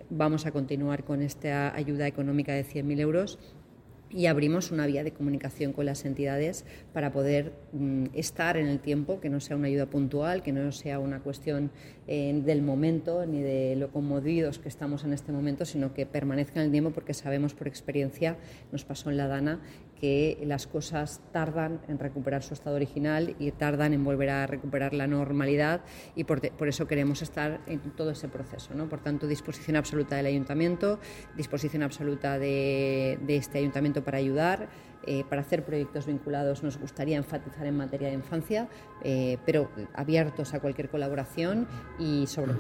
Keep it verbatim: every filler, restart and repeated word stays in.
vamos a continuar con esta ayuda económica de cien mil euros. Y abrimos una vía de comunicación con las entidades para poder mm, estar en el tiempo, que no sea una ayuda puntual, que no sea una cuestión eh, del momento ni de lo conmovidos que estamos en este momento, sino que permanezca en el tiempo, porque sabemos por experiencia, nos pasó en la Dana, que las cosas tardan en recuperar su estado original y tardan en volver a recuperar la normalidad, y por, por eso queremos estar en todo ese proceso, ¿no? Por tanto, disposición absoluta del Ayuntamiento, disposición absoluta de, de este Ayuntamiento para ayudar, eh, para hacer proyectos vinculados. Nos gustaría enfatizar en materia de infancia, eh, pero abiertos a cualquier colaboración y sobre todo